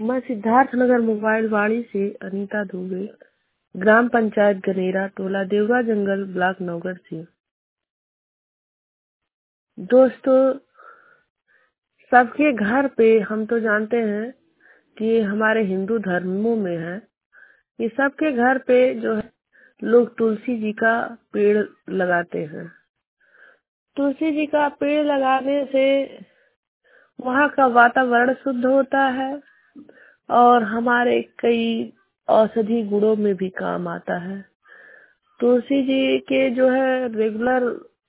मैं सिद्धार्थनगर मोबाइल वाड़ी से अनीता दुबे, ग्राम पंचायत गनेरा, टोला देवरा जंगल, ब्लॉक नौगढ़ से। दोस्तों, सबके घर पे हम तो जानते हैं कि हमारे हिंदू धर्मों में है कि सबके घर पे जो है लोग तुलसी जी का पेड़ लगाते हैं। तुलसी जी का पेड़ लगाने से वहाँ का वातावरण शुद्ध होता है और हमारे कई औषधि गुणों में भी काम आता है। तुलसी जी के जो है रेगुलर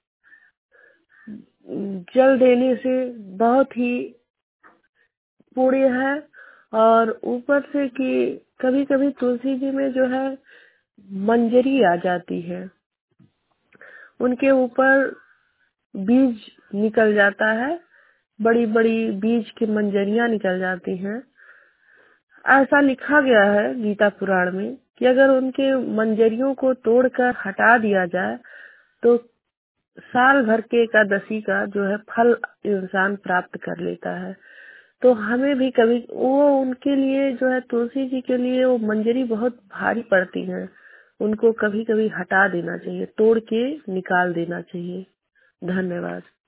जल देने से बहुत ही पुण्य है। और ऊपर से कि कभी कभी तुलसी जी में जो है मंजरी आ जाती है, उनके ऊपर बीज निकल जाता है, बड़ी बड़ी बीज की मंजरियां निकल जाती हैं। ऐसा लिखा गया है गीता पुराण में कि अगर उनके मंजरियों को तोड़कर हटा दिया जाए तो साल भर के एकादशी का जो है फल इंसान प्राप्त कर लेता है। तो हमें भी कभी वो उनके लिए जो है तुलसी जी के लिए वो मंजरी बहुत भारी पड़ती है, उनको कभी कभी हटा देना चाहिए, तोड़ के निकाल देना चाहिए। धन्यवाद।